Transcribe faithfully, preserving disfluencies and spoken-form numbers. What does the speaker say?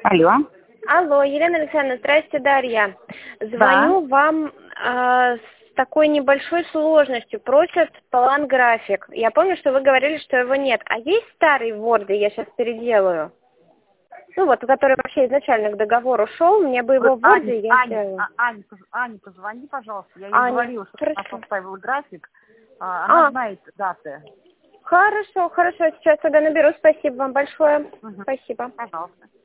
Алло. Алло, Елена Александровна, здрасте, Дарья. Звоню вам э, с такой небольшой сложностью. Просят план-график. Я помню, что вы говорили, что его нет. А есть старый в Word, я сейчас переделаю? Ну вот, который вообще изначально к договору шел, мне бы его в Word, Аня, я Аня, сделаю. а- Аня, поз- Аня, позвони, пожалуйста. Я ей Аня, говорила, что она хорошо. составила график. А, Она А, знает даты. хорошо, хорошо, сейчас тогда наберу. Спасибо вам большое. Мгм. Спасибо. Пожалуйста.